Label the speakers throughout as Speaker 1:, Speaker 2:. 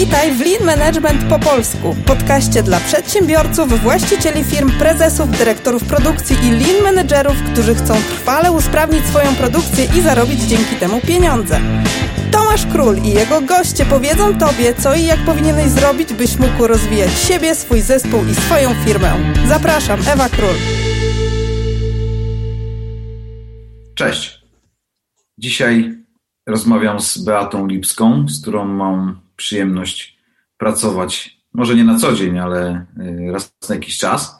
Speaker 1: Witaj w Lean Management po polsku, podcaście dla przedsiębiorców, właścicieli firm, prezesów, dyrektorów produkcji i lean managerów, którzy chcą trwale usprawnić swoją produkcję i zarobić dzięki temu pieniądze. Tomasz Król i jego goście powiedzą Tobie, co i jak powinieneś zrobić, byś mógł rozwijać siebie, swój zespół i swoją firmę. Zapraszam, Ewa Król.
Speaker 2: Cześć. Dzisiaj rozmawiam z Beatą Lipską, z którą mam przyjemność pracować, może nie na co dzień, ale raz na jakiś czas.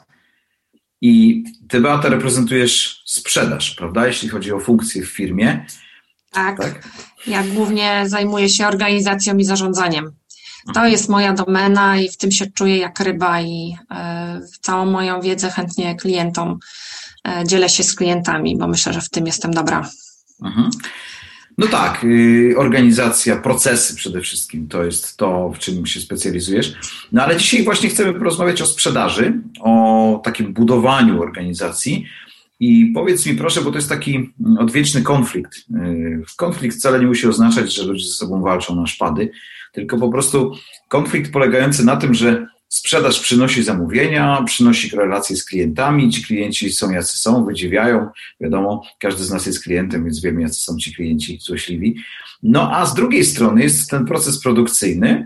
Speaker 2: I Ty, Beata, reprezentujesz sprzedaż, prawda, jeśli chodzi o funkcje w firmie.
Speaker 3: Tak. Ja głównie zajmuję się organizacją i zarządzaniem. To jest moja domena i w tym się czuję jak ryba i całą moją wiedzę chętnie klientom dzielę się z klientami, bo myślę, że w tym jestem dobra.
Speaker 2: Mhm. No tak, organizacja, procesy przede wszystkim to jest to, w czym się specjalizujesz. No ale dzisiaj właśnie chcemy porozmawiać o sprzedaży, o takim budowaniu organizacji. I powiedz mi proszę, bo to jest taki odwieczny konflikt. Konflikt wcale nie musi oznaczać, że ludzie ze sobą walczą na szpady, tylko po prostu konflikt polegający na tym, że sprzedaż przynosi zamówienia, przynosi relacje z klientami, ci klienci są jacy są, wydziwiają, wiadomo, każdy z nas jest klientem, więc wiemy jacy są ci klienci złośliwi. No a z drugiej strony jest ten proces produkcyjny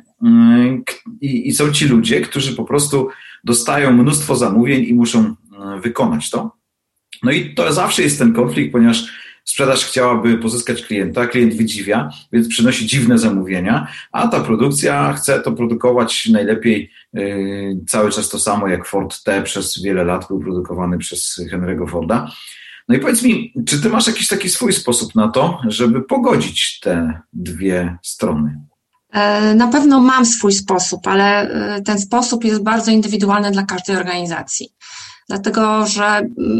Speaker 2: i są ci ludzie, którzy po prostu dostają mnóstwo zamówień i muszą wykonać to. No i to zawsze jest ten konflikt, ponieważ sprzedaż chciałaby pozyskać klienta, klient wydziwia, więc przynosi dziwne zamówienia, a ta produkcja chce to produkować najlepiej cały czas to samo, jak Ford T przez wiele lat był produkowany przez Henry'ego Forda. No i powiedz mi, czy ty masz jakiś taki swój sposób na to, żeby pogodzić te dwie strony?
Speaker 3: Na pewno mam swój sposób, ale ten sposób jest bardzo indywidualny dla każdej organizacji. Dlatego, że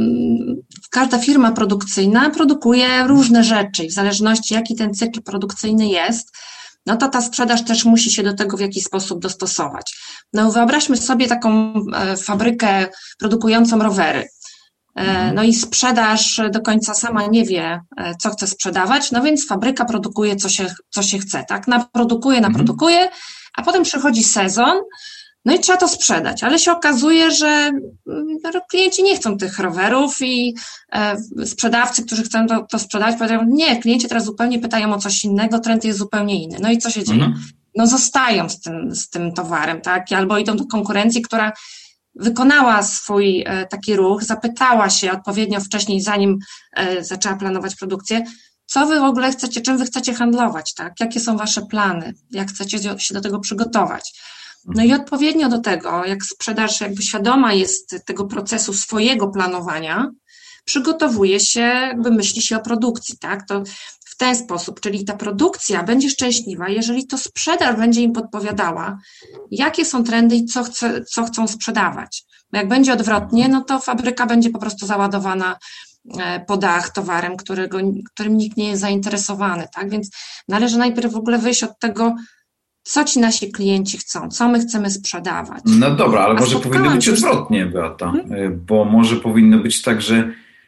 Speaker 3: każda firma produkcyjna produkuje różne rzeczy i w zależności jaki ten cykl produkcyjny jest, no to ta sprzedaż też musi się do tego w jakiś sposób dostosować. No wyobraźmy sobie taką fabrykę produkującą rowery. No i sprzedaż do końca sama nie wie, co chce sprzedawać, no więc fabryka produkuje, co się chce, tak? Naprodukuje, a potem przychodzi sezon, no i trzeba to sprzedać, ale się okazuje, że klienci nie chcą tych rowerów i sprzedawcy, którzy chcą to sprzedawać, powiadają, nie, klienci teraz zupełnie pytają o coś innego, trend jest zupełnie inny. No i co się dzieje? No zostają z tym towarem, tak? Albo idą do konkurencji, która wykonała swój taki ruch, zapytała się odpowiednio wcześniej, zanim zaczęła planować produkcję, co wy w ogóle chcecie, czym wy chcecie handlować, tak? Jakie są wasze plany, jak chcecie się do tego przygotować. No i odpowiednio do tego, jak sprzedaż jakby świadoma jest tego procesu swojego planowania, przygotowuje się, jakby myśli się o produkcji, tak? To w ten sposób, czyli ta produkcja będzie szczęśliwa, jeżeli to sprzedaż będzie im podpowiadała, jakie są trendy i co chcą sprzedawać. Bo jak będzie odwrotnie, no to fabryka będzie po prostu załadowana po dach towarem, którym nikt nie jest zainteresowany, tak? Więc należy najpierw w ogóle wyjść od tego, co ci nasi klienci chcą, co my chcemy sprzedawać.
Speaker 2: No dobra, ale może powinno być odwrotnie, Beata, bo może powinno być tak, że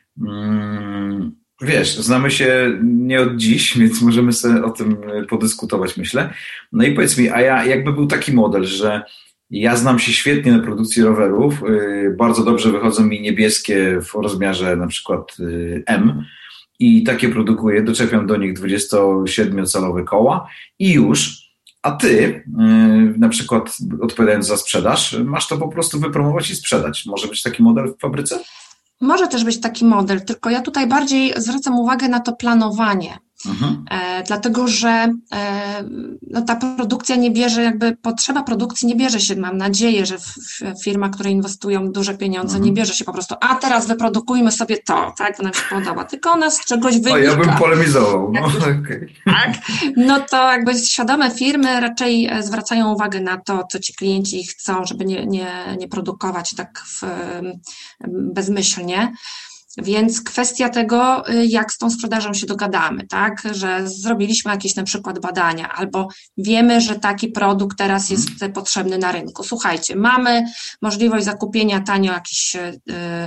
Speaker 2: wiesz, znamy się nie od dziś, więc możemy sobie o tym podyskutować, myślę. No i powiedz mi, a jakby był taki model, że ja znam się świetnie na produkcji rowerów, bardzo dobrze wychodzą mi niebieskie w rozmiarze na przykład M i takie produkuję, doczepiam do nich 27-calowe koła i już. A ty, na przykład odpowiadając za sprzedaż, masz to po prostu wypromować i sprzedać. Może być taki model w fabryce?
Speaker 3: Może też być taki model, tylko ja tutaj bardziej zwracam uwagę na to planowanie. Dlatego, że ta produkcja nie bierze, jakby potrzeba produkcji nie bierze się, mam nadzieję, że firma, które inwestują duże pieniądze, nie bierze się po prostu, a teraz wyprodukujmy sobie to, tak, to nam się podoba, tylko ona z czegoś wynika.
Speaker 2: Ja bym polemizował. No, okay.
Speaker 3: Tak, no to jakby świadome firmy raczej zwracają uwagę na to, co ci klienci chcą, żeby nie produkować tak bezmyślnie. Więc kwestia tego, jak z tą sprzedażą się dogadamy, tak, że zrobiliśmy jakieś na przykład badania albo wiemy, że taki produkt teraz jest potrzebny na rynku. Słuchajcie, mamy możliwość zakupienia tanio jakichś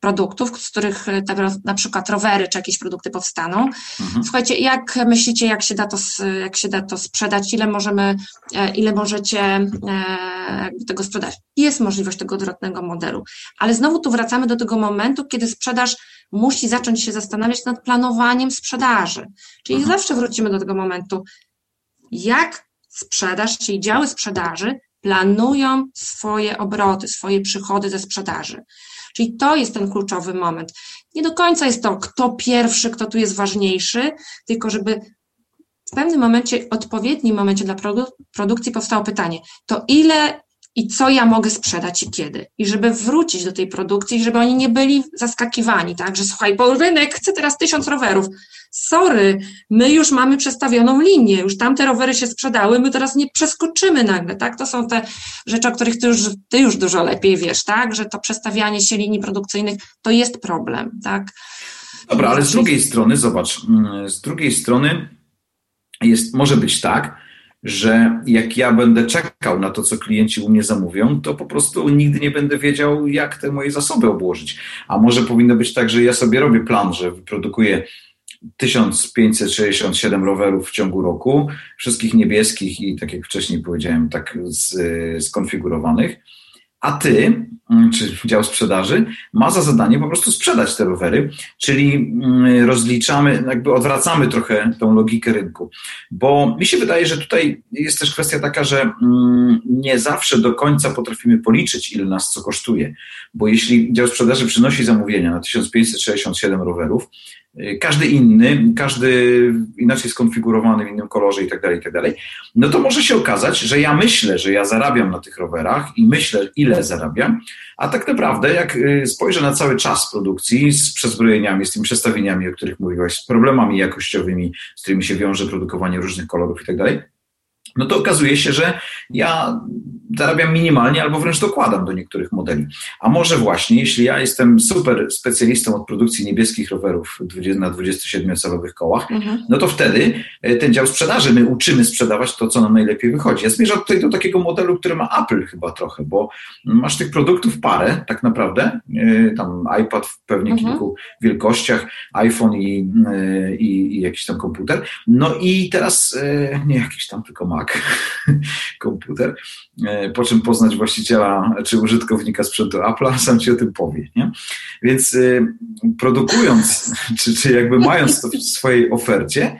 Speaker 3: produktów, z których na przykład rowery czy jakieś produkty powstaną. Słuchajcie, jak myślicie, jak się da to sprzedać, ile możecie jakby tego sprzedać? Jest możliwość tego odwrotnego modelu, ale znowu tu wracamy do tego momentu, kiedy sprzedaż musi zacząć się zastanawiać nad planowaniem sprzedaży. Czyli zawsze wrócimy do tego momentu, jak sprzedaż, czyli działy sprzedaży planują swoje obroty, swoje przychody ze sprzedaży. Czyli to jest ten kluczowy moment. Nie do końca jest to, kto pierwszy, kto tu jest ważniejszy, tylko żeby w pewnym momencie, odpowiednim momencie dla produkcji powstało pytanie, to ile i co ja mogę sprzedać i kiedy. I żeby wrócić do tej produkcji, żeby oni nie byli zaskakiwani, tak, że słuchaj, bo rynek chce teraz 1000 rowerów. Sorry, my już mamy przestawioną linię, już tamte rowery się sprzedały, my teraz nie przeskoczymy nagle, tak? To są te rzeczy, o których ty już dużo lepiej wiesz, tak? Że to przestawianie się linii produkcyjnych to jest problem, tak?
Speaker 2: Dobra, ale z drugiej strony, zobacz, może być tak, że jak ja będę czekał na to, co klienci u mnie zamówią, to po prostu nigdy nie będę wiedział, jak te moje zasoby obłożyć. A może powinno być tak, że ja sobie robię plan, że wyprodukuję 1567 rowerów w ciągu roku, wszystkich niebieskich i tak jak wcześniej powiedziałem, tak skonfigurowanych, a ty, czy dział sprzedaży, ma za zadanie po prostu sprzedać te rowery, czyli rozliczamy, jakby odwracamy trochę tą logikę rynku. Bo mi się wydaje, że tutaj jest też kwestia taka, że nie zawsze do końca potrafimy policzyć, ile nas co kosztuje. Bo jeśli dział sprzedaży przynosi zamówienia na 1567 rowerów, każdy inny, każdy inaczej skonfigurowany w innym kolorze i tak dalej, no to może się okazać, że ja myślę, że ja zarabiam na tych rowerach i myślę, ile zarabiam, a tak naprawdę jak spojrzę na cały czas produkcji z przezbrojeniami, z tymi przestawieniami, o których mówiłaś, z problemami jakościowymi, z którymi się wiąże produkowanie różnych kolorów i tak dalej, no to okazuje się, że ja zarabiam minimalnie albo wręcz dokładam do niektórych modeli. A może właśnie, jeśli ja jestem super specjalistą od produkcji niebieskich rowerów na 27-calowych kołach, no to wtedy ten dział sprzedaży, my uczymy sprzedawać to, co nam najlepiej wychodzi. Ja zmierzam tutaj do takiego modelu, który ma Apple chyba trochę, bo masz tych produktów parę tak naprawdę, tam iPad w pewnie kilku wielkościach, iPhone i jakiś tam komputer, no i teraz nie jakiś tam, tylko Mac, komputer, po czym poznać właściciela czy użytkownika sprzętu Apple'a, sam ci o tym powie, nie? Więc produkując, czy jakby mając to w swojej ofercie,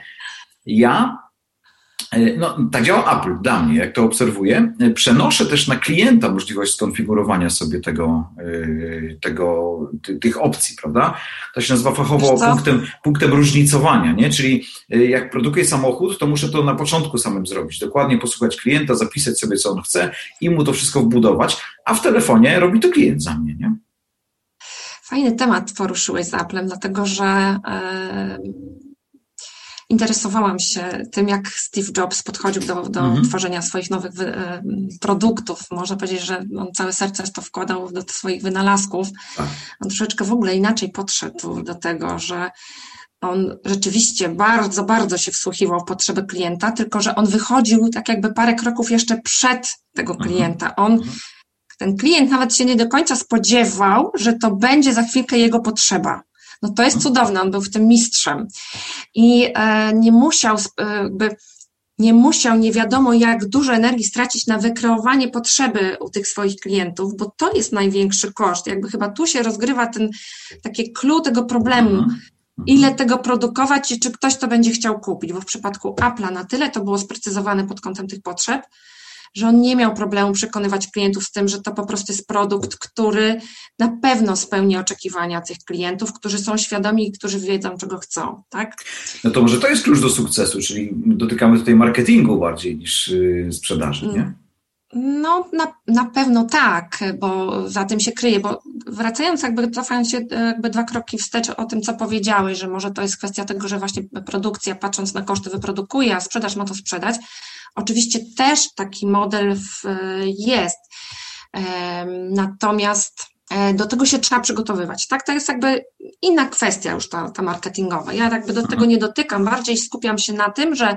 Speaker 2: tak działa Apple dla mnie, jak to obserwuję. Przenoszę też na klienta możliwość skonfigurowania sobie tych opcji, prawda? To się nazywa fachowo punktem różnicowania, nie? Czyli jak produkuję samochód, to muszę to na początku samym zrobić. Dokładnie posłuchać klienta, zapisać sobie, co on chce i mu to wszystko wbudować, a w telefonie robi to klient za mnie, nie?
Speaker 3: Fajny temat poruszyłeś z Applem, dlatego że interesowałam się tym, jak Steve Jobs podchodził do tworzenia swoich nowych produktów. Można powiedzieć, że on całe serce to wkładał do swoich wynalazków. On troszeczkę w ogóle inaczej podszedł do tego, że on rzeczywiście bardzo, bardzo się wsłuchiwał w potrzeby klienta, tylko że on wychodził tak jakby parę kroków jeszcze przed tego klienta. Ten klient nawet się nie do końca spodziewał, że to będzie za chwilkę jego potrzeba. No to jest cudowne, on był w tym mistrzem i nie musiał nie wiadomo jak dużo energii stracić na wykreowanie potrzeby u tych swoich klientów, bo to jest największy koszt, jakby chyba tu się rozgrywa takie clue tego problemu, ile tego produkować i czy ktoś to będzie chciał kupić, bo w przypadku Apple'a na tyle to było sprecyzowane pod kątem tych potrzeb, że on nie miał problemu przekonywać klientów z tym, że to po prostu jest produkt, który na pewno spełni oczekiwania tych klientów, którzy są świadomi i którzy wiedzą, czego chcą, tak?
Speaker 2: No to może to jest klucz do sukcesu, czyli dotykamy tutaj marketingu bardziej niż sprzedaży, nie?
Speaker 3: No, na pewno tak, bo za tym się kryje, bo wracając cofając się 2 kroki wstecz o tym, co powiedziałeś, że może to jest kwestia tego, że właśnie produkcja, patrząc na koszty, wyprodukuje, a sprzedaż ma to sprzedać. Oczywiście też taki model jest, natomiast do tego się trzeba przygotowywać, tak? To jest jakby inna kwestia już ta marketingowa. Ja jakby do tego nie dotykam, bardziej skupiam się na tym, że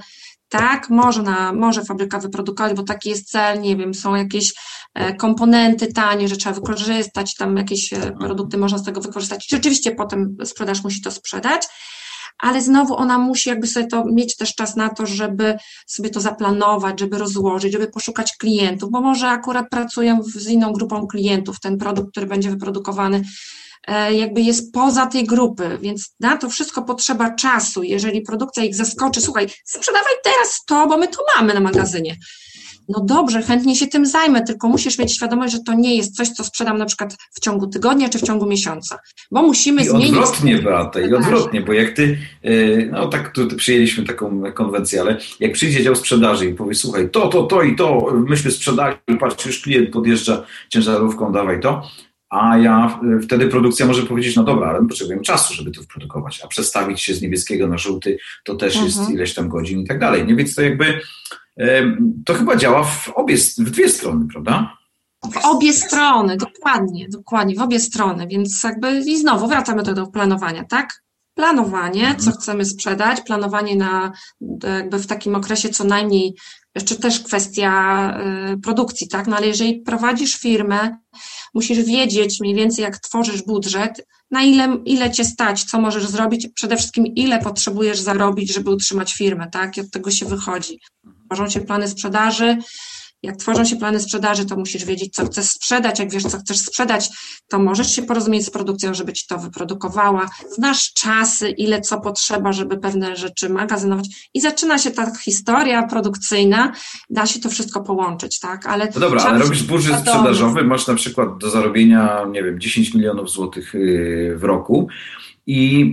Speaker 3: Tak, może fabryka wyprodukować, bo taki jest cel, nie wiem, są jakieś komponenty tanie, że trzeba wykorzystać, tam jakieś produkty można z tego wykorzystać. Rzeczywiście potem sprzedaż musi to sprzedać, ale znowu ona musi jakby sobie to mieć też czas na to, żeby sobie to zaplanować, żeby rozłożyć, żeby poszukać klientów, bo może akurat pracują z inną grupą klientów, ten produkt, który będzie wyprodukowany jakby jest poza tej grupy, więc na to wszystko potrzeba czasu. Jeżeli produkcja ich zaskoczy, słuchaj, sprzedawaj teraz to, bo my to mamy na magazynie. No dobrze, chętnie się tym zajmę, tylko musisz mieć świadomość, że to nie jest coś, co sprzedam na przykład w ciągu tygodnia czy w ciągu miesiąca, bo musimy zmienić...
Speaker 2: Odwrotnie, Beata, i odwrotnie, bo jak ty, no tak tu przyjęliśmy taką konwencję, ale jak przyjdzie dział sprzedaży i powie, słuchaj, to i to, myśmy sprzedali, patrz, już klient podjeżdża ciężarówką, dawaj to, a wtedy produkcja może powiedzieć, no dobra, ale my potrzebujemy czasu, żeby to wyprodukować, a przestawić się z niebieskiego na żółty, to też jest ileś tam godzin i tak dalej, nie? Więc to jakby, to chyba działa w dwie strony, prawda?
Speaker 3: W obie strony, dokładnie, w obie strony, więc jakby i znowu wracamy do planowania, tak? Planowanie, co chcemy sprzedać, planowanie jakby w takim okresie co najmniej, jeszcze też kwestia produkcji, tak? No ale jeżeli prowadzisz firmę, musisz wiedzieć mniej więcej, jak tworzysz budżet, na ile cię stać, co możesz zrobić, przede wszystkim ile potrzebujesz zarobić, żeby utrzymać firmę, tak? I od tego się wychodzi. Tworzą się plany sprzedaży. Jak tworzą się plany sprzedaży, to musisz wiedzieć, co chcesz sprzedać. Jak wiesz, co chcesz sprzedać, to możesz się porozumieć z produkcją, żeby ci to wyprodukowała. Znasz czasy, ile co potrzeba, żeby pewne rzeczy magazynować. I zaczyna się ta historia produkcyjna. Da się to wszystko połączyć, tak? Ale
Speaker 2: no dobra, ale robisz budżet sprzedażowy, masz na przykład do zarobienia, nie wiem, 10 milionów złotych w roku i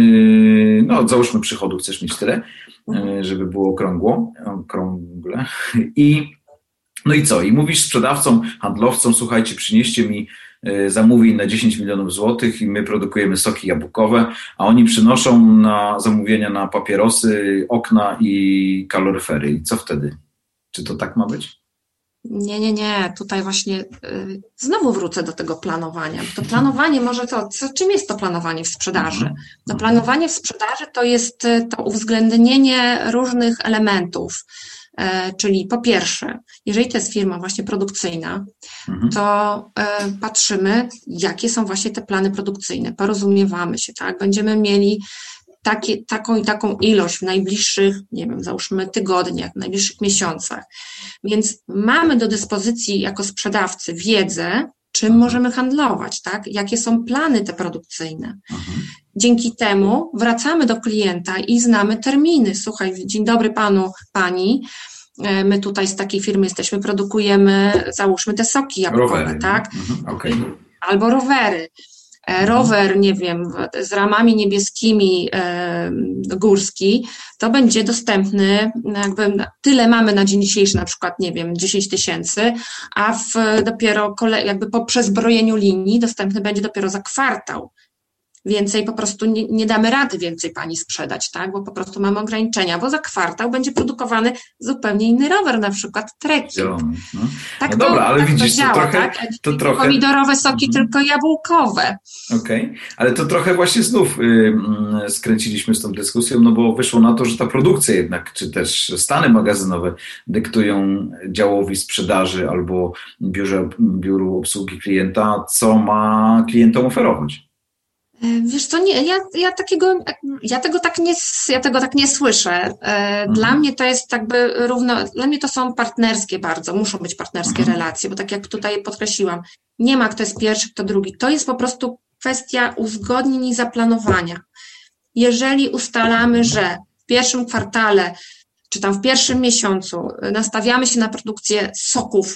Speaker 2: no załóżmy przychodu chcesz mieć tyle, żeby było okrągle. No i co? I mówisz sprzedawcom, handlowcom, słuchajcie, przynieście mi zamówień na 10 milionów złotych i my produkujemy soki jabłkowe, a oni przynoszą na zamówienia na papierosy, okna i kaloryfery. I co wtedy? Czy to tak ma być?
Speaker 3: Nie. Tutaj właśnie znowu wrócę do tego planowania. To planowanie może czym jest to planowanie w sprzedaży? To planowanie w sprzedaży to jest to uwzględnienie różnych elementów. Czyli po pierwsze, jeżeli to jest firma właśnie produkcyjna, to patrzymy, jakie są właśnie te plany produkcyjne, porozumiewamy się, tak? Będziemy mieli taką i taką ilość w najbliższych, nie wiem, załóżmy tygodniach, w najbliższych miesiącach. Więc mamy do dyspozycji jako sprzedawcy wiedzę, czym możemy handlować, tak? Jakie są plany te produkcyjne. Dzięki temu wracamy do klienta i znamy terminy. Słuchaj, dzień dobry panu, pani, my tutaj z takiej firmy jesteśmy, produkujemy, załóżmy te soki jabłkowe, rowery, tak?
Speaker 2: Okay.
Speaker 3: Albo rowery. Rower, nie wiem, z ramami niebieskimi górski, to będzie dostępny, jakby tyle mamy na dzień dzisiejszy, na przykład, nie wiem, 10 000, a dopiero jakby po przezbrojeniu linii dostępny będzie dopiero za kwartał. Więcej po prostu nie damy rady więcej pani sprzedać, tak? Bo po prostu mamy ograniczenia, bo za kwartał będzie produkowany zupełnie inny rower, na przykład trekking. Tak,
Speaker 2: no dobra, ale tak widzisz, to trochę...
Speaker 3: Pomidorowe soki, tylko jabłkowe.
Speaker 2: Okej, ale to trochę właśnie znów skręciliśmy z tą dyskusją, no bo wyszło na to, że ta produkcja jednak, czy też stany magazynowe dyktują działowi sprzedaży albo biuru obsługi klienta, co ma klientom oferować.
Speaker 3: Wiesz co, nie, ja tego tak nie słyszę. Dla mnie to jest jakby dla mnie to są partnerskie bardzo, muszą być partnerskie relacje, bo tak jak tutaj podkreśliłam, nie ma kto jest pierwszy, kto drugi. To jest po prostu kwestia uzgodnień i zaplanowania. Jeżeli ustalamy, że w pierwszym kwartale czy tam w pierwszym miesiącu nastawiamy się na produkcję soków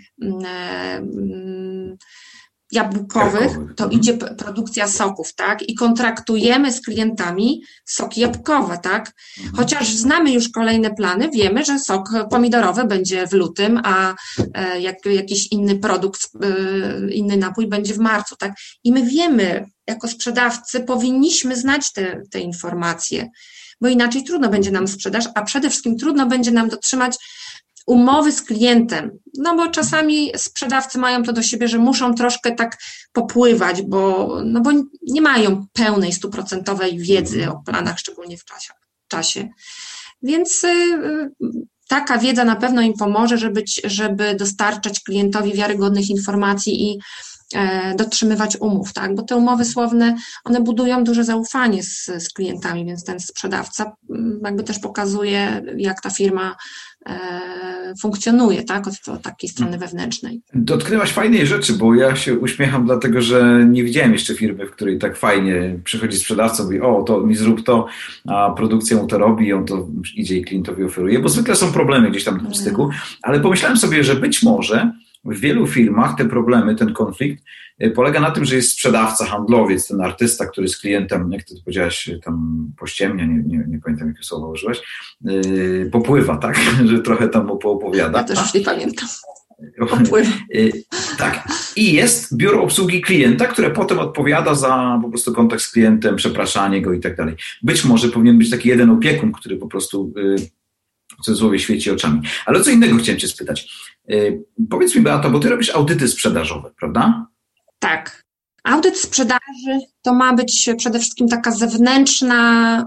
Speaker 3: jabłkowych, to idzie produkcja soków, tak? I kontraktujemy z klientami soki jabłkowe, tak? Chociaż znamy już kolejne plany, wiemy, że sok pomidorowy będzie w lutym, a jakiś inny produkt, inny napój będzie w marcu, tak? I my wiemy, jako sprzedawcy powinniśmy znać te informacje, bo inaczej trudno będzie nam sprzedaż, a przede wszystkim trudno będzie nam dotrzymać umowy z klientem, no bo czasami sprzedawcy mają to do siebie, że muszą troszkę tak popływać, bo nie mają pełnej, 100% wiedzy o planach, szczególnie w czasie. Więc taka wiedza na pewno im pomoże, żeby dostarczać klientowi wiarygodnych informacji i dotrzymywać umów, tak? Bo te umowy słowne, one budują duże zaufanie z klientami, więc ten sprzedawca jakby też pokazuje, jak ta firma funkcjonuje, tak? Od takiej strony wewnętrznej.
Speaker 2: Dotknęłaś fajnej rzeczy, bo ja się uśmiecham dlatego, że nie widziałem jeszcze firmy, w której tak fajnie przychodzi sprzedawca, mówi, to mi zrób to, a produkcja mu to robi, on to idzie i klientowi oferuje, bo zwykle są problemy gdzieś tam w styku, ale pomyślałem sobie, że być może w wielu firmach te problemy, ten konflikt polega na tym, że jest sprzedawca, handlowiec, ten artysta, który z klientem, jak ty powiedziałaś, tam pościemnia, nie pamiętam, jakie słowo użyłaś, popływa, tak? Że trochę tam mu poopowiada.
Speaker 3: Ja też już nie pamiętam. Popływa.
Speaker 2: Tak. I jest biuro obsługi klienta, które potem odpowiada za po prostu kontakt z klientem, przepraszanie go i tak dalej. Być może powinien być taki jeden opiekun, który po prostu w cudzysłowie świeci oczami. Ale o co innego chciałem cię spytać. Powiedz mi, Beato, bo ty robisz audyty sprzedażowe, prawda?
Speaker 3: Tak. Audyt sprzedaży to ma być przede wszystkim taka zewnętrzna,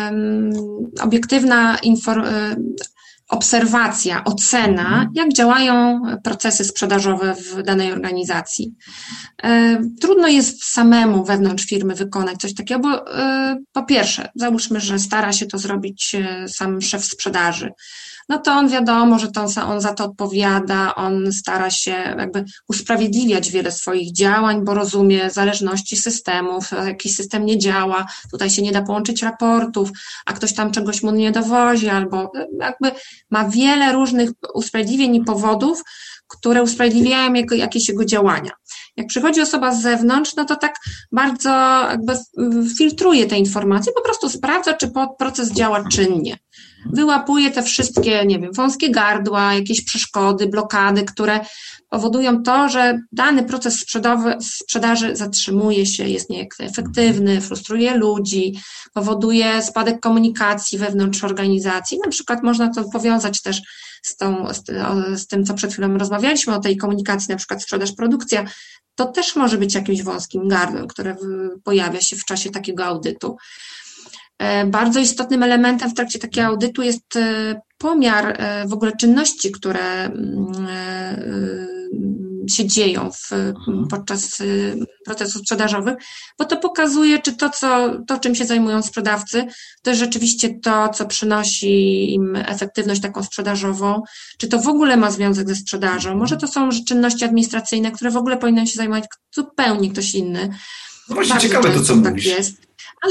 Speaker 3: obiektywna obserwacja, ocena, jak działają procesy sprzedażowe w danej organizacji. Trudno jest samemu wewnątrz firmy wykonać coś takiego, bo po pierwsze, załóżmy, że stara się to zrobić sam szef sprzedaży. No to on wiadomo, że on za to odpowiada, on stara się jakby usprawiedliwiać wiele swoich działań, bo rozumie zależności systemów, jakiś system nie działa, tutaj się nie da połączyć raportów, a ktoś tam czegoś mu nie dowozi, albo jakby ma wiele różnych usprawiedliwień i powodów, które usprawiedliwiają jakieś jego działania. Jak przychodzi osoba z zewnątrz, no to tak bardzo jakby filtruje te informacje, po prostu sprawdza, czy proces działa czynnie. Wyłapuje te wszystkie, wąskie gardła, jakieś przeszkody, blokady, które powodują to, że dany proces sprzedaży zatrzymuje się, jest nieefektywny, frustruje ludzi, powoduje spadek komunikacji wewnątrz organizacji. Na przykład można to powiązać też z tym, co przed chwilą rozmawialiśmy, o tej komunikacji, na przykład sprzedaż, produkcja. To też może być jakimś wąskim gardłem, które pojawia się w czasie takiego audytu. Bardzo istotnym elementem w trakcie takiego audytu jest pomiar w ogóle czynności, które się dzieją podczas procesów sprzedażowych, bo to pokazuje, czy to, czym się zajmują sprzedawcy, to jest rzeczywiście to, co przynosi im efektywność taką sprzedażową, czy to w ogóle ma związek ze sprzedażą. Może to są czynności administracyjne, które w ogóle powinien się zajmować zupełnie ktoś inny.
Speaker 2: No właśnie ciekawe to, co mówisz.
Speaker 3: Tak jest. Ale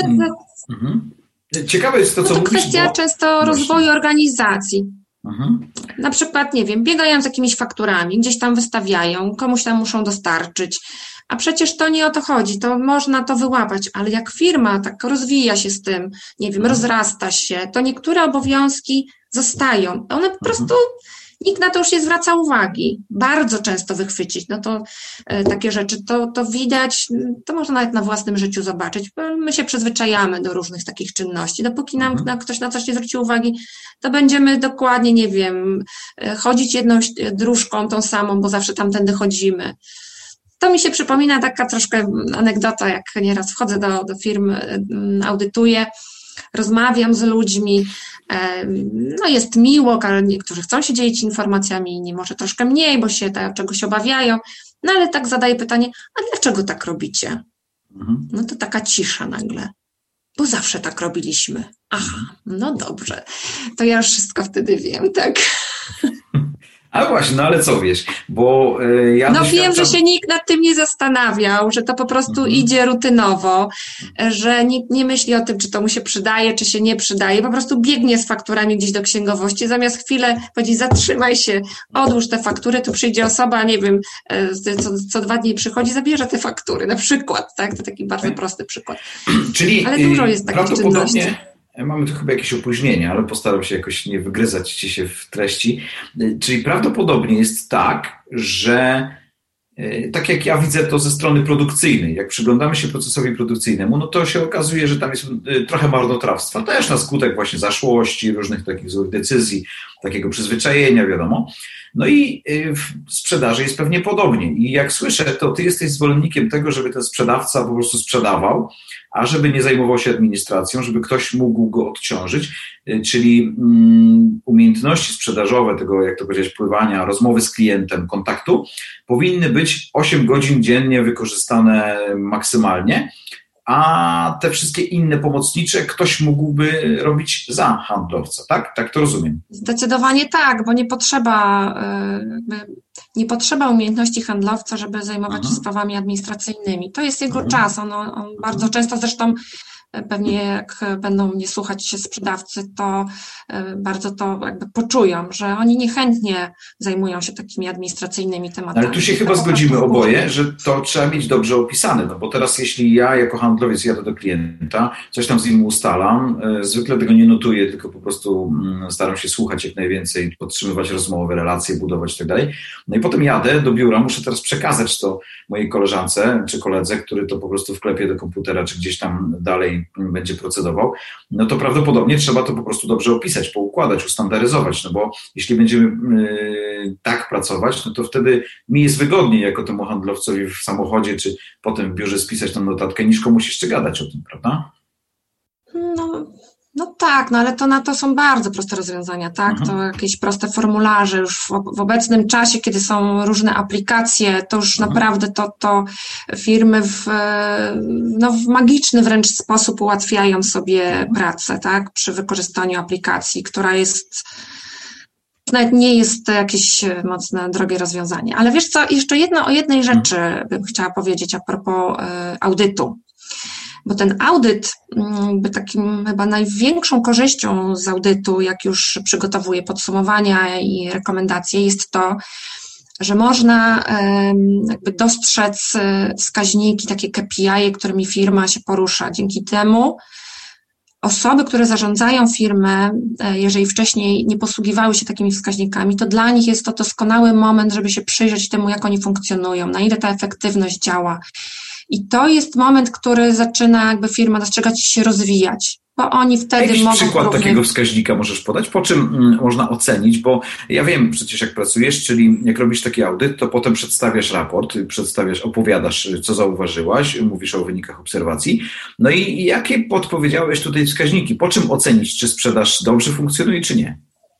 Speaker 2: ciekawe jest to, co mówisz.
Speaker 3: To kwestia często rozwoju organizacji. Na przykład, biegają z jakimiś fakturami, gdzieś tam wystawiają, komuś tam muszą dostarczyć, a przecież to nie o to chodzi, to można to wyłapać, ale jak firma tak rozwija się z tym, rozrasta się, to niektóre obowiązki zostają, one po prostu nikt na to już nie zwraca uwagi. Bardzo często wychwycić, no to takie rzeczy, to widać, to można nawet na własnym życiu zobaczyć. My się przyzwyczajamy do różnych takich czynności. Dopóki nam ktoś na coś nie zwróci uwagi, to będziemy dokładnie, chodzić jedną dróżką tą samą, bo zawsze tamtędy chodzimy. To mi się przypomina taka troszkę anegdota, jak nieraz wchodzę do firm, audytuję, rozmawiam z ludźmi, jest miło, niektórzy chcą się dzielić informacjami, inni może troszkę mniej, bo się czegoś obawiają, ale tak zadaję pytanie, a dlaczego tak robicie? No to taka cisza nagle, bo zawsze tak robiliśmy. Aha, no dobrze, to ja już wszystko wtedy wiem, tak?
Speaker 2: A właśnie, ale co wiesz, bo ja
Speaker 3: wiem, że się nikt nad tym nie zastanawiał, że to po prostu idzie rutynowo, że nikt nie myśli o tym, czy to mu się przydaje, czy się nie przydaje, po prostu biegnie z fakturami gdzieś do księgowości, zamiast chwilę powiedzieć, zatrzymaj się, odłóż te faktury, tu przyjdzie osoba, co 2 dni przychodzi, zabierze te faktury, na przykład, tak? To taki bardzo prosty przykład.
Speaker 2: Czyli
Speaker 3: ale dużo jest takich czynności.
Speaker 2: Mamy tu chyba jakieś opóźnienie, ale postaram się jakoś nie wygryzać ci się w treści. Czyli prawdopodobnie jest tak, że tak jak ja widzę to ze strony produkcyjnej, jak przyglądamy się procesowi produkcyjnemu, no to się okazuje, że tam jest trochę marnotrawstwa, też na skutek właśnie zaszłości, różnych takich złych decyzji, takiego przyzwyczajenia, wiadomo. No i w sprzedaży jest pewnie podobnie. I jak słyszę, to ty jesteś zwolennikiem tego, żeby ten sprzedawca po prostu sprzedawał, a żeby nie zajmował się administracją, żeby ktoś mógł go odciążyć, czyli umiejętności sprzedażowe tego, jak to powiedzieć, pływania, rozmowy z klientem, kontaktu, powinny być 8 godzin dziennie wykorzystane maksymalnie, a te wszystkie inne pomocnicze ktoś mógłby robić za handlowca, tak? Tak to rozumiem.
Speaker 3: Zdecydowanie tak, bo nie potrzeba umiejętności handlowca, żeby zajmować się sprawami administracyjnymi. To jest jego czas. On bardzo często, zresztą pewnie jak będą mnie słuchać sprzedawcy, to bardzo to jakby poczują, że oni niechętnie zajmują się takimi administracyjnymi tematami.
Speaker 2: Ale tu się chyba zgodzimy oboje, że to trzeba mieć dobrze opisane, no bo teraz jeśli ja jako handlowiec jadę do klienta, coś tam z nim ustalam, zwykle tego nie notuję, tylko po prostu staram się słuchać jak najwięcej, podtrzymywać rozmowy, relacje, budować i tak dalej. No i potem jadę do biura, muszę teraz przekazać to mojej koleżance czy koledze, który to po prostu wklepie do komputera, czy gdzieś tam dalej będzie procedował, no to prawdopodobnie trzeba to po prostu dobrze opisać, poukładać, ustandaryzować, no bo jeśli będziemy tak pracować, no to wtedy mi jest wygodniej jako temu handlowcowi w samochodzie, czy potem w biurze spisać tą notatkę, niż komuś jeszcze gadać o tym, prawda?
Speaker 3: No tak, no ale to są bardzo proste rozwiązania, tak? To jakieś proste formularze już w obecnym czasie, kiedy są różne aplikacje, to już naprawdę to firmy w magiczny wręcz sposób ułatwiają sobie pracę, tak? Przy wykorzystaniu aplikacji, która jest nawet nie jest to jakieś mocne, drogie rozwiązanie. Ale wiesz co, jeszcze o jednej rzeczy bym chciała powiedzieć a propos audytu. Bo ten audyt, takim chyba największą korzyścią z audytu, jak już przygotowuję podsumowania i rekomendacje, jest to, że można jakby dostrzec wskaźniki, takie KPI, którymi firma się porusza. Dzięki temu osoby, które zarządzają firmę, jeżeli wcześniej nie posługiwały się takimi wskaźnikami, to dla nich jest to doskonały moment, żeby się przyjrzeć temu, jak oni funkcjonują, na ile ta efektywność działa. I to jest moment, który zaczyna jakby firma dostrzegać i się rozwijać, bo oni wtedy
Speaker 2: jakiś
Speaker 3: mogą...
Speaker 2: przykład takiego wskaźnika możesz podać? Po czym można ocenić? Bo ja wiem przecież jak pracujesz, czyli jak robisz taki audyt, to potem przedstawiasz raport, opowiadasz, co zauważyłaś, mówisz o wynikach obserwacji. No i jakie podpowiedziałeś tutaj wskaźniki? Po czym ocenić, czy sprzedaż dobrze funkcjonuje, czy nie?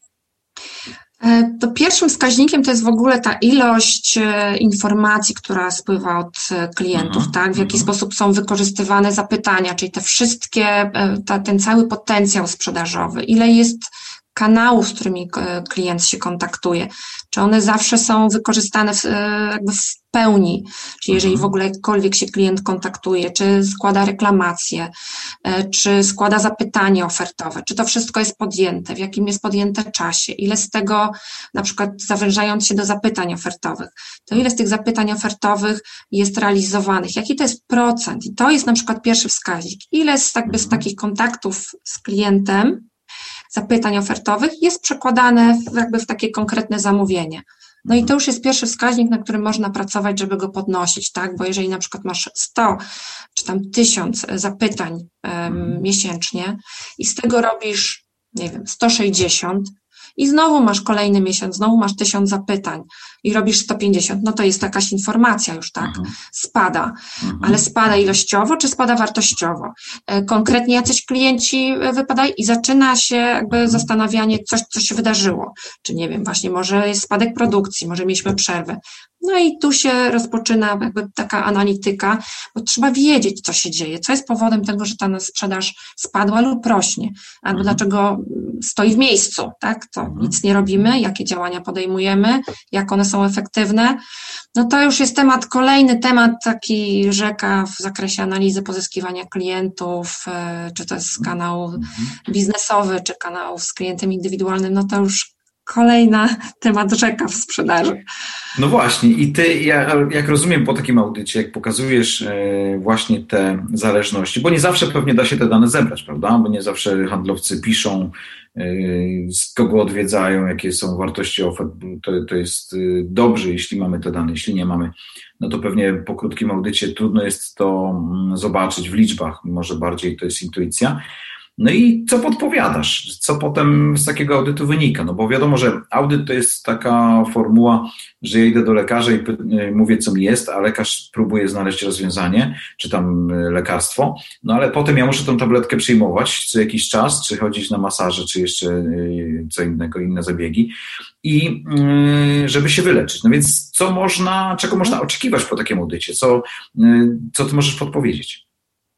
Speaker 3: To pierwszym wskaźnikiem to jest w ogóle ta ilość informacji, która spływa od klientów, tak? W jaki sposób są wykorzystywane zapytania, czyli te wszystkie, ten cały potencjał sprzedażowy, ile jest kanałów, z którymi klient się kontaktuje, czy one zawsze są wykorzystane jakby w pełni, czyli jeżeli w ogóle jakkolwiek się klient kontaktuje, czy składa reklamację, czy składa zapytanie ofertowe, czy to wszystko jest podjęte, w jakim jest podjęte czasie, ile z tego, na przykład zawężając się do zapytań ofertowych, to ile z tych zapytań ofertowych jest realizowanych, jaki to jest procent i to jest na przykład pierwszy wskaźnik, ile z takich kontaktów z klientem, zapytań ofertowych jest przekładane jakby w takie konkretne zamówienie. No i to już jest pierwszy wskaźnik, na którym można pracować, żeby go podnosić, tak? Bo jeżeli na przykład masz 100 czy tam 1000 zapytań miesięcznie i z tego robisz, 160 i znowu masz kolejny miesiąc, znowu masz 1000 zapytań i robisz 150, no to jest jakaś informacja już, tak? Spada. Ale spada ilościowo, czy spada wartościowo? Konkretnie jacyś klienci wypadają i zaczyna się jakby zastanawianie, co się wydarzyło. Czy właśnie może jest spadek produkcji, może mieliśmy przerwę. No i tu się rozpoczyna jakby taka analityka, bo trzeba wiedzieć, co się dzieje, co jest powodem tego, że ta sprzedaż spadła lub rośnie, albo dlaczego stoi w miejscu, tak? To nic nie robimy, jakie działania podejmujemy, jak one są efektywne. No to już jest kolejny temat, taki rzeka w zakresie analizy pozyskiwania klientów, czy to jest kanał biznesowy, czy kanał z klientem indywidualnym, no to już kolejna temat rzeka w sprzedaży.
Speaker 2: No właśnie i ty, jak rozumiem po takim audycie, jak pokazujesz właśnie te zależności, bo nie zawsze pewnie da się te dane zebrać, prawda? Bo nie zawsze handlowcy piszą, z kogo odwiedzają, jakie są wartości ofert. To jest dobrze, jeśli mamy te dane, jeśli nie mamy, no to pewnie po krótkim audycie trudno jest to zobaczyć w liczbach, może bardziej to jest intuicja. No i co podpowiadasz? Co potem z takiego audytu wynika? No bo wiadomo, że audyt to jest taka formuła, że ja idę do lekarza i mówię, co mi jest, a lekarz próbuje znaleźć rozwiązanie, czy tam lekarstwo, no ale potem ja muszę tą tabletkę przyjmować co jakiś czas, czy chodzić na masaże, czy jeszcze co innego, inne zabiegi, i żeby się wyleczyć. No więc czego można oczekiwać po takim audycie? Co ty możesz podpowiedzieć?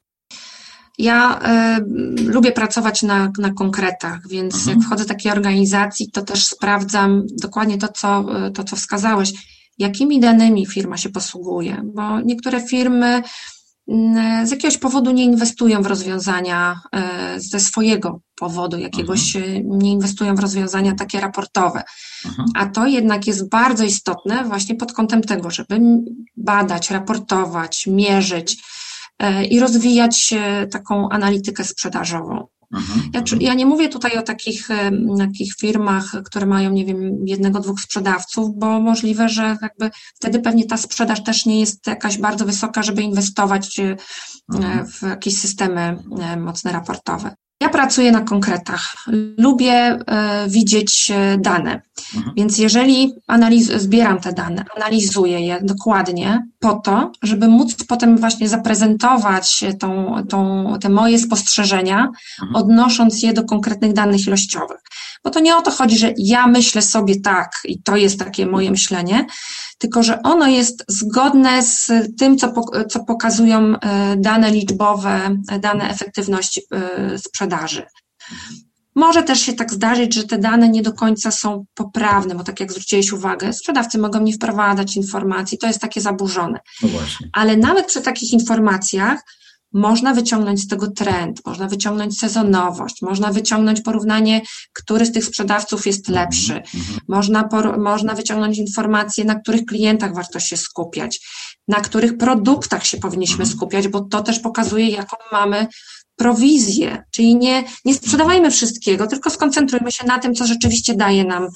Speaker 3: Ja lubię pracować na konkretach, więc jak wchodzę do takiej organizacji, to też sprawdzam dokładnie to, co wskazałeś, jakimi danymi firma się posługuje, bo niektóre firmy z jakiegoś powodu nie inwestują w rozwiązania, ze swojego powodu jakiegoś nie inwestują w rozwiązania takie raportowe. A to jednak jest bardzo istotne właśnie pod kątem tego, żeby badać, raportować, mierzyć i rozwijać taką analitykę sprzedażową. Ja nie mówię tutaj o takich firmach, które mają, nie wiem, 1-2 sprzedawców, bo możliwe, że jakby wtedy pewnie ta sprzedaż też nie jest jakaś bardzo wysoka, żeby inwestować w jakieś systemy mocne raportowe. Ja pracuję na konkretach. Lubię widzieć dane, więc jeżeli zbieram te dane, analizuję je dokładnie po to, żeby móc potem właśnie zaprezentować te moje spostrzeżenia, odnosząc je do konkretnych danych ilościowych. Bo to nie o to chodzi, że ja myślę sobie tak i to jest takie moje myślenie, tylko że ono jest zgodne z tym, co pokazują dane liczbowe, dane efektywności sprzedaży. Może też się tak zdarzyć, że te dane nie do końca są poprawne, bo tak jak zwróciłeś uwagę, sprzedawcy mogą nie wprowadzać informacji, to jest takie zaburzone.
Speaker 2: No właśnie.
Speaker 3: Ale nawet przy takich informacjach można wyciągnąć z tego trend, można wyciągnąć sezonowość, można wyciągnąć porównanie, który z tych sprzedawców jest lepszy, można wyciągnąć informacie, na których klientach warto się skupiać, na których produktach się powinniśmy skupiać, bo to też pokazuje, jaką mamy prowizję, czyli nie sprzedawajmy wszystkiego, tylko skoncentrujmy się na tym, co rzeczywiście daje nam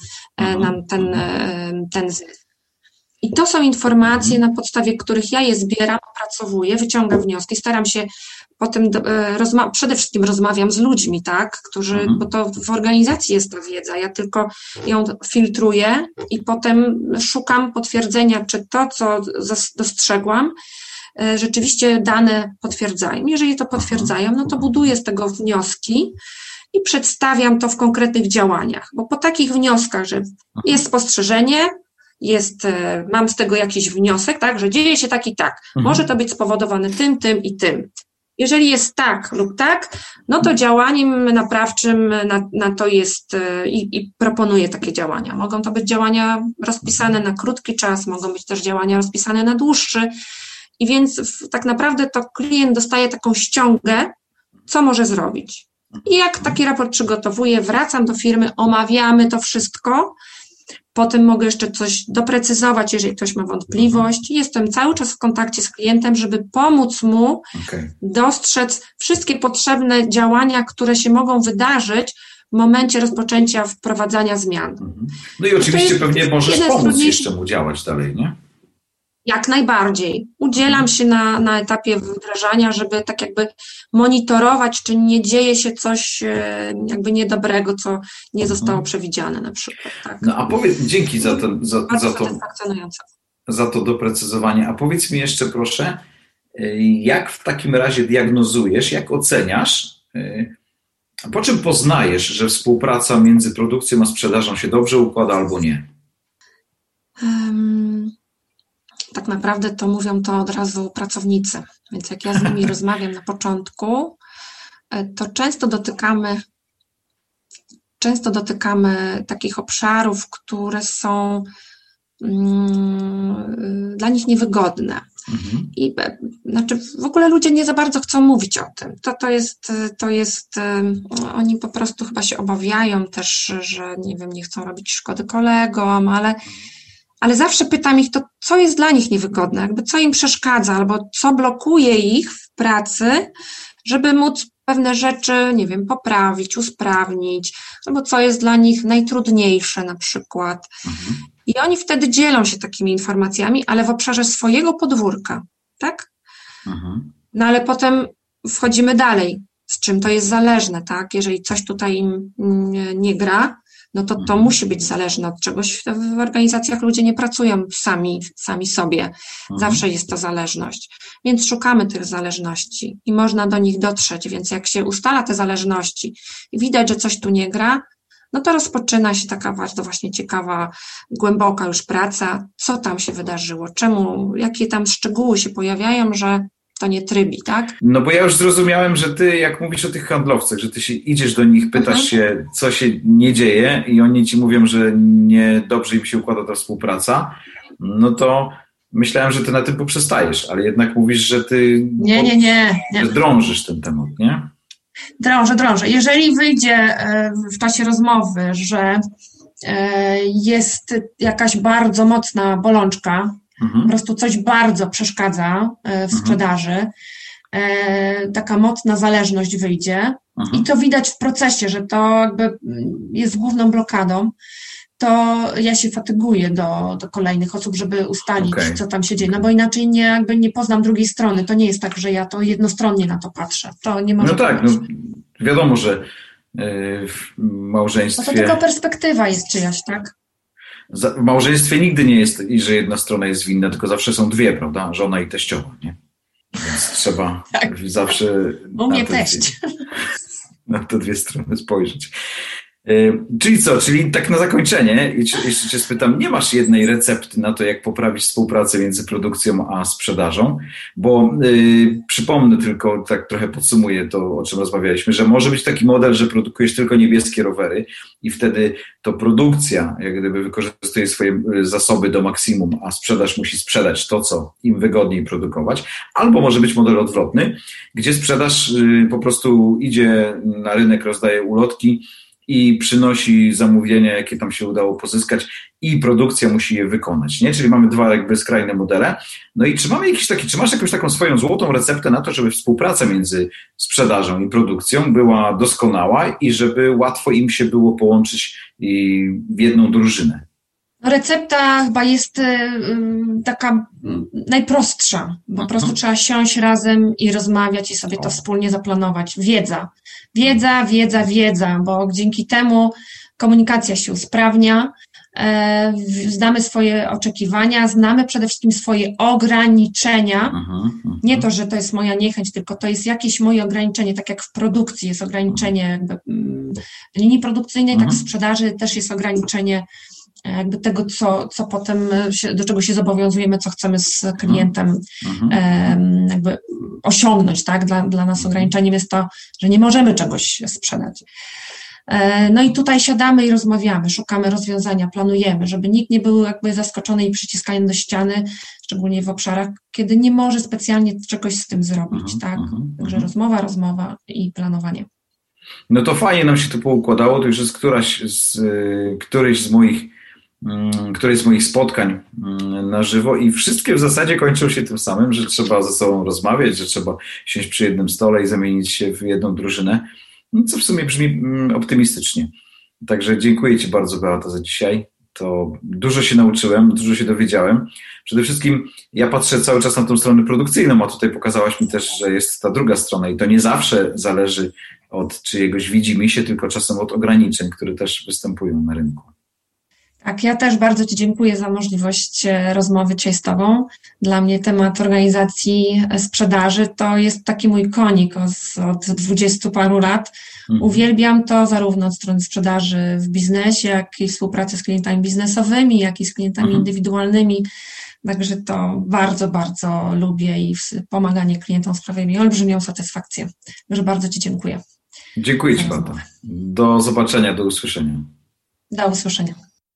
Speaker 3: ten zysk. I to są informacje, na podstawie których ja je zbieram, opracowuję, wyciągam wnioski, staram się potem, przede wszystkim rozmawiam z ludźmi, tak, bo to w organizacji jest ta wiedza, ja tylko ją filtruję i potem szukam potwierdzenia, czy to, co dostrzegłam, rzeczywiście dane potwierdzają. Jeżeli to potwierdzają, no to buduję z tego wnioski i przedstawiam to w konkretnych działaniach, bo po takich wnioskach, że jest spostrzeżenie, mam z tego jakiś wniosek, tak, że dzieje się tak i tak. Może to być spowodowane tym i tym. Jeżeli jest tak lub tak, no to działaniem naprawczym na to jest i proponuję takie działania. Mogą to być działania rozpisane na krótki czas, mogą być też działania rozpisane na dłuższy. I więc tak naprawdę to klient dostaje taką ściągę, co może zrobić. I jak taki raport przygotowuję, wracam do firmy, omawiamy to wszystko. Potem mogę jeszcze coś doprecyzować, jeżeli ktoś ma wątpliwość. Jestem cały czas w kontakcie z klientem, żeby pomóc mu dostrzec wszystkie potrzebne działania, które się mogą wydarzyć w momencie rozpoczęcia wprowadzania zmian.
Speaker 2: No i oczywiście pewnie możesz pomóc jeszcze mu działać dalej, nie?
Speaker 3: Jak najbardziej. Udzielam się na etapie wdrażania, żeby tak jakby monitorować, czy nie dzieje się coś jakby niedobrego, co nie zostało przewidziane na przykład. Tak.
Speaker 2: No a powiedz, dzięki za to doprecyzowanie. A powiedz mi jeszcze proszę, jak w takim razie diagnozujesz, jak oceniasz, po czym poznajesz, że współpraca między produkcją a sprzedażą się dobrze układa albo nie?
Speaker 3: Tak naprawdę to mówią to od razu pracownicy, więc jak ja z nimi rozmawiam na początku, to często dotykamy takich obszarów, które są dla nich niewygodne. I znaczy w ogóle ludzie nie za bardzo chcą mówić o tym. To jest oni po prostu chyba się obawiają też, że nie wiem, nie chcą robić szkody kolegom, ale zawsze pytam ich, to co jest dla nich niewygodne, jakby co im przeszkadza, albo co blokuje ich w pracy, żeby móc pewne rzeczy, nie wiem, poprawić, usprawnić, albo co jest dla nich najtrudniejsze na przykład. I oni wtedy dzielą się takimi informacjami, ale w obszarze swojego podwórka, tak? No ale potem wchodzimy dalej. z czym to jest zależne, tak? Jeżeli coś tutaj im nie gra, no to musi być zależne od czegoś. W organizacjach ludzie nie pracują sami sobie. Zawsze jest ta zależność. Więc szukamy tych zależności i można do nich dotrzeć. Więc jak się ustala te zależności i widać, że coś tu nie gra, no to rozpoczyna się taka bardzo właśnie ciekawa, głęboka już praca. Co tam się wydarzyło? Czemu? Jakie tam szczegóły się pojawiają, że to nie trybi, tak?
Speaker 2: No bo ja już zrozumiałem, że ty, jak mówisz o tych handlowcach, że ty się idziesz do nich, pytasz się, co się nie dzieje i oni ci mówią, że nie dobrze im się układa ta współpraca, no to myślałem, że ty na tym poprzestajesz, ale jednak mówisz, że ty
Speaker 3: Nie.
Speaker 2: drążysz ten temat, nie?
Speaker 3: Drążę. Jeżeli wyjdzie w czasie rozmowy, że jest jakaś bardzo mocna bolączka, po prostu coś bardzo przeszkadza w sprzedaży, taka mocna zależność wyjdzie i to widać w procesie, że to jakby jest główną blokadą, to ja się fatyguję do kolejnych osób, żeby ustalić, co tam się dzieje, no bo inaczej nie poznam drugiej strony. To nie jest tak, że ja to jednostronnie na to patrzę. To nie może
Speaker 2: wiadomo, że w małżeństwie...
Speaker 3: No to tylko perspektywa jest czyjaś, tak?
Speaker 2: W małżeństwie nigdy nie jest, że jedna strona jest winna, tylko zawsze są dwie, prawda? Żona i teściowa, nie? Więc trzeba zawsze na te dwie strony spojrzeć. Czyli co? Czyli tak na zakończenie, jeszcze cię spytam, nie masz jednej recepty na to, jak poprawić współpracę między produkcją a sprzedażą, bo przypomnę tylko, tak trochę podsumuję to, o czym rozmawialiśmy, że może być taki model, że produkujesz tylko niebieskie rowery i wtedy to produkcja jak gdyby wykorzystuje swoje zasoby do maksimum, a sprzedaż musi sprzedać to, co im wygodniej produkować, albo może być model odwrotny, gdzie sprzedaż po prostu idzie na rynek, rozdaje ulotki i przynosi zamówienia, jakie tam się udało pozyskać i produkcja musi je wykonać, nie? Czyli mamy dwa jakby skrajne modele. No i czy masz jakąś taką swoją złotą receptę na to, żeby współpraca między sprzedażą i produkcją była doskonała i żeby łatwo im się było połączyć w jedną drużynę?
Speaker 3: Recepta chyba jest taka najprostsza. Po prostu trzeba siąść razem i rozmawiać i sobie to wspólnie zaplanować. Wiedza, bo dzięki temu komunikacja się usprawnia, znamy swoje oczekiwania, znamy przede wszystkim swoje ograniczenia. Nie to, że to jest moja niechęć, tylko to jest jakieś moje ograniczenie, tak jak w produkcji jest ograniczenie jakby linii produkcyjnej, tak w sprzedaży też jest ograniczenie jakby tego, co potem, do czego się zobowiązujemy, co chcemy z klientem jakby osiągnąć, tak? Dla nas ograniczeniem jest to, że nie możemy czegoś sprzedać. No i tutaj siadamy i rozmawiamy, szukamy rozwiązania, planujemy, żeby nikt nie był jakby zaskoczony i przyciskany do ściany, szczególnie w obszarach, kiedy nie może specjalnie czegoś z tym zrobić, tak? Także rozmowa i planowanie.
Speaker 2: No to fajnie nam się to poukładało, to już jest któryś z moich spotkań na żywo i wszystkie w zasadzie kończą się tym samym, że trzeba ze sobą rozmawiać, że trzeba siąść przy jednym stole i zamienić się w jedną drużynę, co w sumie brzmi optymistycznie. Także dziękuję Ci bardzo, Beata, za dzisiaj. To dużo się nauczyłem, dużo się dowiedziałem. Przede wszystkim ja patrzę cały czas na tą stronę produkcyjną, a tutaj pokazałaś mi też, że jest ta druga strona i to nie zawsze zależy od czyjegoś widzimisię, tylko czasem od ograniczeń, które też występują na rynku.
Speaker 3: Tak, ja też bardzo Ci dziękuję za możliwość rozmowy dzisiaj z Tobą. Dla mnie temat organizacji sprzedaży to jest taki mój konik od 20 paru lat. Uwielbiam to zarówno od strony sprzedaży w biznesie, jak i współpracy z klientami biznesowymi, jak i z klientami indywidualnymi. Także to bardzo, bardzo lubię i pomaganie klientom sprawia mi olbrzymią satysfakcję. Także bardzo Ci dziękuję.
Speaker 2: Dziękuję Ci bardzo. Do zobaczenia, do usłyszenia.
Speaker 3: Do usłyszenia.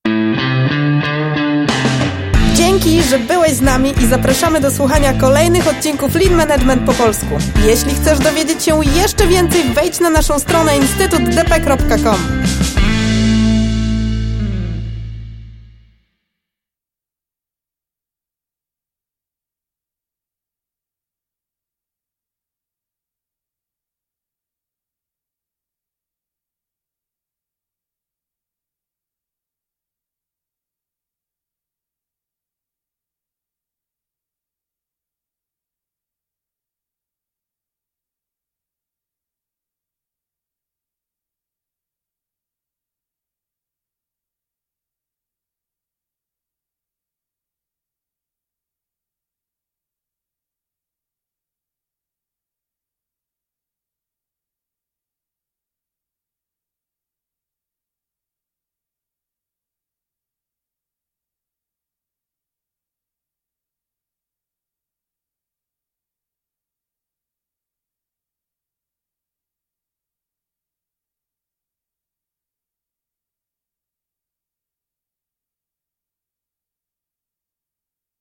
Speaker 1: Dzięki, że byłeś z nami i zapraszamy do słuchania kolejnych odcinków Lean Management po polsku. Jeśli chcesz dowiedzieć się jeszcze więcej, wejdź na naszą stronę instytutdp.com.